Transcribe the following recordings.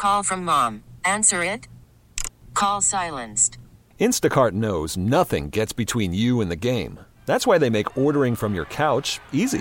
Call from mom. Answer it. Call silenced. Instacart knows nothing gets between you and the game. That's why they make ordering from your couch easy.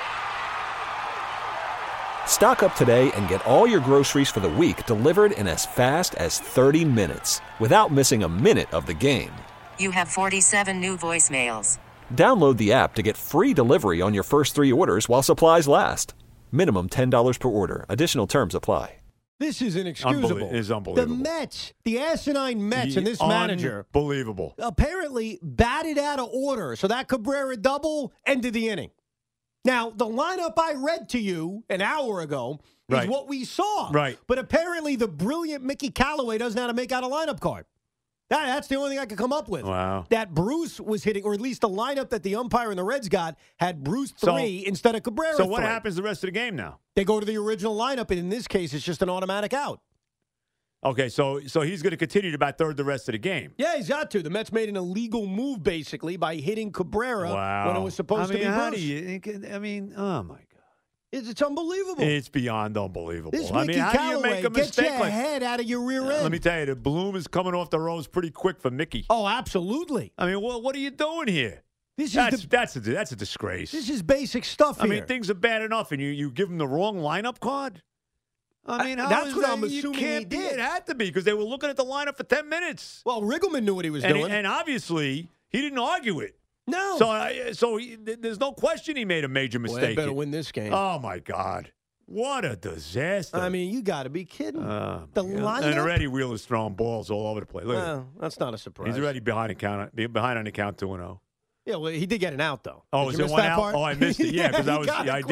Stock up today and get all your groceries for the week delivered in as fast as 30 minutes without missing a minute of the game. You have 47 new voicemails. Download the app to get free delivery on your first 3 orders while supplies last. Minimum $10 per order. Additional terms apply. This is inexcusable. It is unbelievable. The Mets, the asinine Mets and this manager. Unbelievable. Apparently batted out of order. So that Cabrera double ended the inning. Now, the lineup I read to you an hour ago is what we saw. Right. But apparently the brilliant Mickey Callaway doesn't know how to make out a lineup card. That's the only thing I could come up with. Wow. That Bruce was hitting, or at least the lineup that the umpire and the Reds got had Bruce 3 instead of Cabrera 3. So what happens the rest of the game now? They go to the original lineup, and in this case, it's just an automatic out. Okay, so he's going to continue to bat third the rest of the game. Yeah, he's got to. The Mets made an illegal move, basically, by hitting Cabrera when it was supposed to be Bruce. Oh, my God. It's unbelievable. It's beyond unbelievable. This Mickey how Callaway do you make a mistake gets your head out of your rear end. Let me tell you, the bloom is coming off the rose pretty quick for Mickey. Oh, absolutely. I mean, what are you doing here? That's a disgrace. This is basic stuff here. I mean, things are bad enough, and you give them the wrong lineup card? I mean, that's what I'm assuming he did. It had to be, because they were looking at the lineup for 10 minutes. Well, Riggleman knew what he was doing. And obviously, he didn't argue it. No. So there's no question he made a major mistake. Well, they better win this game. Oh, my God. What a disaster. I mean, you got to be kidding. The lineup? And already Wheeler's throwing balls all over the place. Well, that's not a surprise. He's already behind on the count 2-0. Yeah, well, he did get an out, though. Oh, was it one out? Part? Oh, I missed it. Yeah, because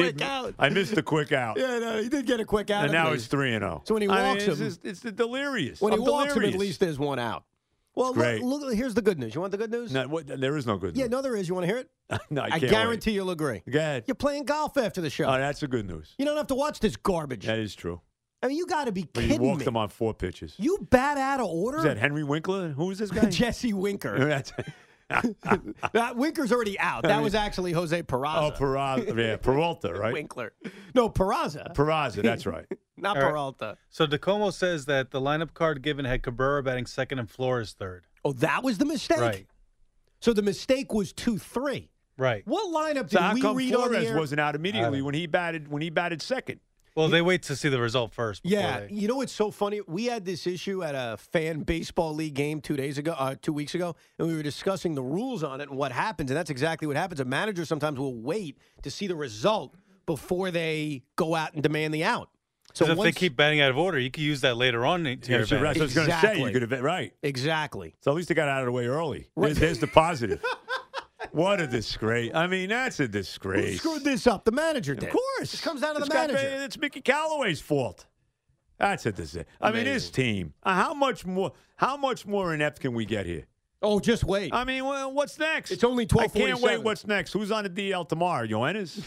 I missed the quick out. Yeah, no, he did get a quick out. And now it's 3-0. So when he walks him, it's the delirious. When he walks him, at least there's one out. Well, look, here's the good news. You want the good news? No, there is no good news. Yeah, no, there is. You want to hear it? No, I guarantee you'll agree. Go ahead. You're playing golf after the show. Oh, that's the good news. You don't have to watch this garbage. That is true. I mean, you got to be kidding me. He walked them on 4 pitches. You bat out of order? Is that Henry Winkler? Who is this guy? Jesse Winker. Winker's already out. That was actually Jose Peraza. Oh, Peraza. Yeah, Peralta, right? Winkler. No, Peraza. Peraza, that's right. Not Peralta. So DeComo says that the lineup card given had Cabrera batting second and Flores third. Oh, that was the mistake? Right. So the mistake was 2-3. Right. What lineup did we read on the air? Flores wasn't out immediately when he batted second? Well, they wait to see the result first. You know what's so funny? We had this issue at a fan baseball league game 2 weeks ago, and we were discussing the rules on it and what happens, and that's exactly what happens. A manager sometimes will wait to see the result before they go out and demand the out. So if they keep batting out of order, you could use that later on to your advantage. I was going to say, you could have, right. Exactly. So at least they got out of the way early. There's the positive. What a disgrace. I mean, that's a disgrace. Who screwed this up? The manager did. Of course. It comes down to the manager. It's Mickey Callaway's fault. That's a disaster. I mean, his team. How much more inept can we get here? Oh, just wait. I mean, well, what's next? It's only 12:47. I can't wait. What's next? Who's on the DL tomorrow? Yoenis?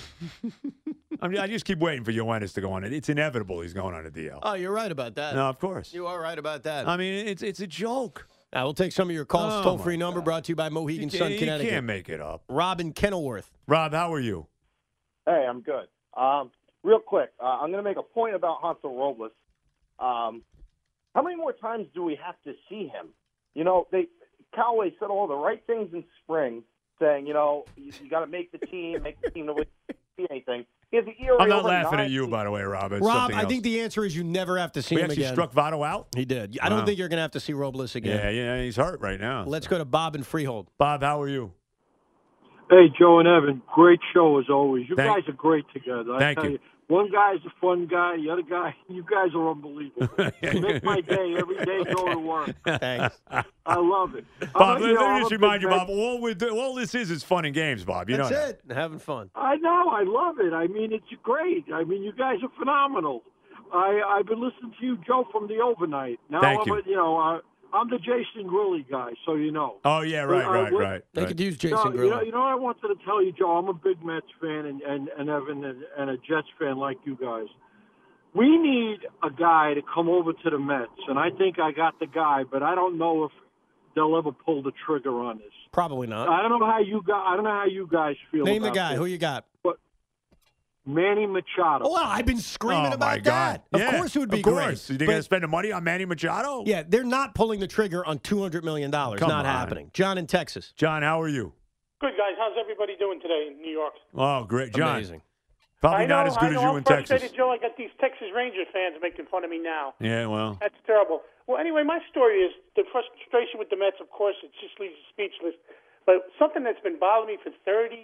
I just keep waiting for Yoenis to go on it. It's inevitable he's going on a DL. Oh, you're right about that. No, of course. You are right about that. I mean, it's a joke. We'll take some of your calls. Toll-free number brought to you by Mohegan Sun, Connecticut. You can't make it up. Rob in Kenilworth. Rob, how are you? Hey, I'm good. Real quick, I'm going to make a point about Hansel Robles. How many more times do we have to see him? You know, Callaway said all the right things in spring, saying, you got to make the team to win anything. He has an ERA I'm not over laughing 9. at you, by the way, Rob. It's Rob, I else. think the answer is you never have to see him again. He actually struck Votto out? He did. I don't think you're going to have to see Robles again. Yeah, he's hurt right now. Let's go to Bob in Freehold. Bob, how are you? Hey, Joe and Evan. Great show as always. You Thank- guys are great together. Thank you. One guy's a fun guy. The other guy, you guys are unbelievable. You make my day every day going to work. Thanks. I love it. Bob, let me just remind you, Bob, all this is fun and games, Bob. You That's know it. Having fun. I know. I love it. I mean, it's great. I mean, you guys are phenomenal. I've been listening to you, Joe, from the overnight. Now Thank you. I'm the Jason Grilly guy, so you know. Oh, yeah, right. They could use Jason Grillo. You know what I wanted to tell you, Joe? I'm a big Mets fan and Evan and a Jets fan like you guys. We need a guy to come over to the Mets, and I think I got the guy, but I don't know if they'll ever pull the trigger on this. Probably not. I don't know how you guys feel. Name the about guy. this. Who you got? Manny Machado. Well, I've been screaming Oh, my about God. that. Yeah, Of course it would be Of course. great. They're going to spend the money on Manny Machado? Yeah, they're not pulling the trigger on $200 million. Come Not on. happening. John in Texas. John, how are you? Good, guys. How's everybody doing today in New York? Oh, great. John, Amazing. probably not as good as you I'm in Texas. frustrated, Joe. I got these Texas Ranger fans making fun of me now. Yeah, well. That's terrible. Well, anyway, my story is the frustration with the Mets. Of course, it just leaves you speechless. But something that's been bothering me for 33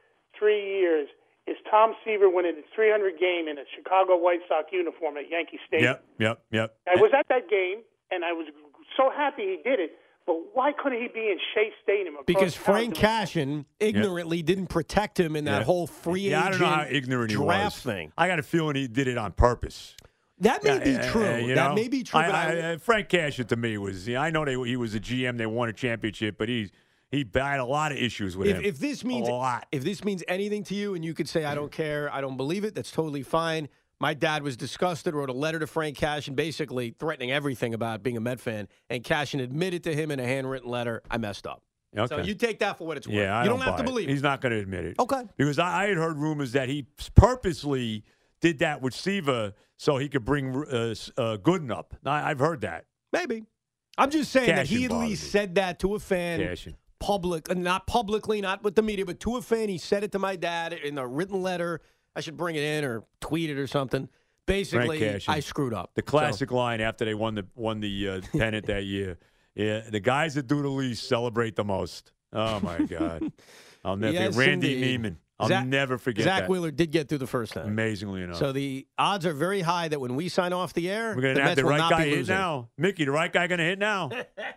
years is Tom Seaver winning his 300 game in a Chicago White Sox uniform at Yankee Stadium. Yep. I was at that game, and I was so happy he did it. But why couldn't he be in Shea Stadium? Because across town Frank Cashin ignorantly didn't protect him in that whole free agent I don't know how ignorant he draft was. thing. I got a feeling he did it on purpose. That may be true. You That know? may be true. But Frank Cashin to me was. I know he was a GM. They won a championship, but I had a lot of issues with him. if this means a lot. if this means anything to you, and you could say I don't care, I don't believe it, that's totally fine. My dad was disgusted, wrote a letter to Frank Cashin, basically threatening everything about being a Met fan, and Cashin admitted to him in a handwritten letter, I messed up. Okay. So you take that for what it's worth. Yeah, you don't have to buy it. believe He's it. not going to admit it. Okay. Because I had heard rumors that he purposely did that with Seaver so he could bring Gooden up. I've heard that. Maybe. I'm just saying that he Cashin at bothers least me. said that to a fan. Cashin. Not publicly, not with the media, but to a fan. He said it to my dad in a written letter. I should bring it in or tweet it or something. Basically, Cashin. I screwed up. The classic line after they won the pennant that year. Yeah, the guys that do the least celebrate the most. Oh my God, I'll never Yes, Randy indeed. Neiman. I'll never forget Zach that. Wheeler did get through the first time. Amazingly enough. So the odds are very high that when we sign off the air, We're going the to have Mets the will right not guy be hit losing. now. Mickey, the right guy going to hit now.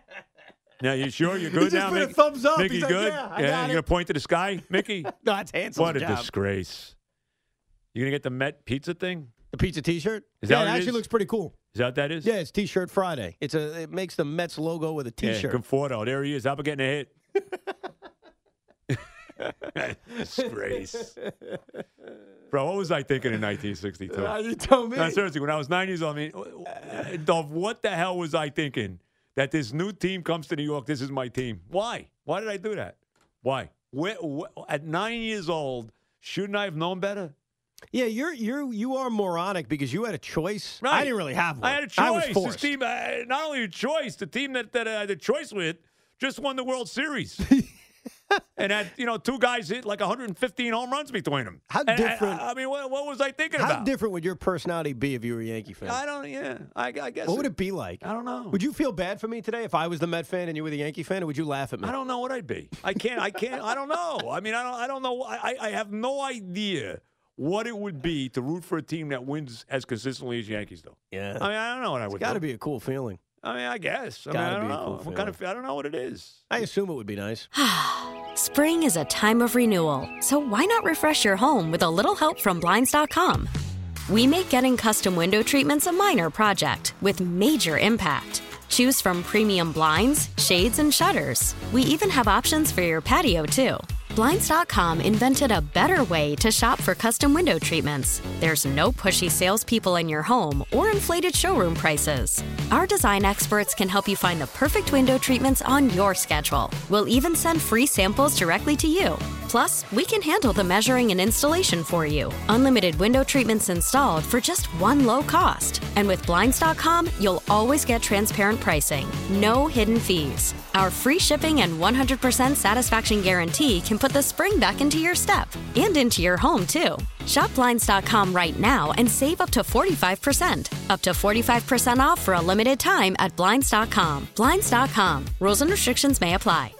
Now, you sure you're good He just now, put a Mickey? thumbs up. Mickey, He's like, good? yeah, I got you're it. going to point to the sky, Mickey? No, that's Hansel's What a job. disgrace. You going to get the Met pizza thing? The pizza T-shirt? Is that yeah, what it it actually is? looks pretty cool. Is that what that is? Yeah, it's T-shirt Friday. It makes the Mets logo with a T-shirt. Yeah, Conforto. There he is. How about getting a hit? Disgrace. Bro, what was I thinking in 1962? You told me. No, seriously, when I was 9 years old, what the hell was I thinking? That this new team comes to New York, this is my team. Why? Why did I do that? Why? At 9 years old, shouldn't I have known better? Yeah, you are moronic because you had a choice. Right. I didn't really have one. I had a choice. I was This forced. team, not only a choice, the team that I had a choice with just won the World Series. And had, two guys hit like 115 home runs between them. How And different? I mean, what was I thinking How about? different would your personality be if you were a Yankee fan? I guess. What would it be like? I don't know. Would you feel bad for me today if I was the Met fan and you were the Yankee fan, or would you laugh at me? I don't know what I'd be. I don't know. I mean, I don't know. I have no idea what it would be to root for a team that wins as consistently as Yankees do. Yeah. I mean, I don't know what I would It's got to do. be a cool feeling. I mean, I guess. I Gotta don't be a know. cool What kind of, I don't know what it is. I assume it would be nice. Spring is a time of renewal, so why not refresh your home with a little help from Blinds.com? We make getting custom window treatments a minor project with major impact. Choose from premium blinds, shades, and shutters. We even have options for your patio, too. Blinds.com invented a better way to shop for custom window treatments. There's no pushy salespeople in your home or inflated showroom prices. Our design experts can help you find the perfect window treatments on your schedule. We'll even send free samples directly to you. Plus, we can handle the measuring and installation for you. Unlimited window treatments installed for just one low cost. And with Blinds.com, you'll always get transparent pricing. No hidden fees. Our free shipping and 100% satisfaction guarantee can put the spring back into your step and into your home, too. Shop Blinds.com right now and save up to 45%. Up to 45% off for a limited time at Blinds.com. Blinds.com. Rules and restrictions may apply.